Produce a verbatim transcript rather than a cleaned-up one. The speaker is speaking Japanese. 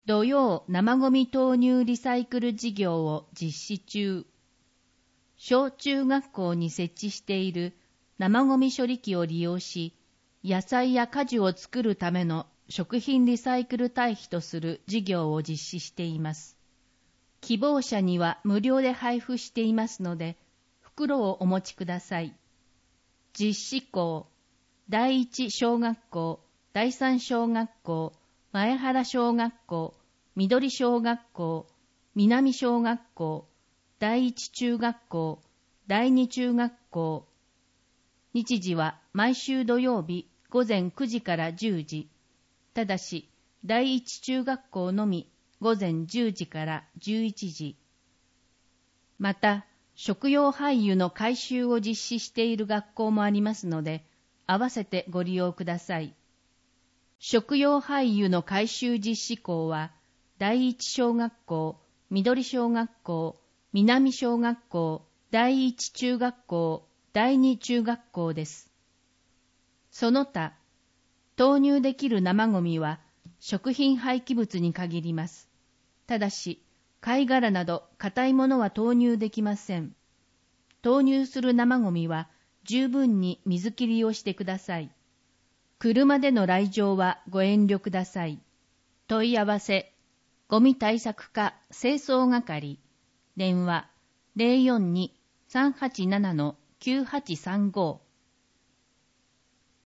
土曜生ごみ投入リサイクル事業を実施中。小中学校に設置している生ごみ処理機を利用し、野菜や果樹を作るための食品リサイクル堆肥とする事業を実施しています。希望者には無料で配布していますので、袋をお持ちください。実施校、第一小学校、第三小学校、前原小学校、緑小学校、南小学校、第一中学校、第二中学校。日時は毎週土曜日午前くじからじゅうじ。ただし、第一中学校のみ午前じゅうじからじゅういちじ。また、食用廃油の回収を実施している学校もありますので、合わせてご利用ください。食用廃油の回収実施校は、第一小学校、緑小学校、南小学校、第一中学校、第二中学校です。その他、投入できる生ごみは食品廃棄物に限ります。ただし、貝殻など硬いものは投入できません。投入する生ごみは十分に水切りをしてください。車での来場はご遠慮ください。問い合わせ、ゴミ対策課清掃係、電話 ゼロよんに さんはちなな きゅうはちさんご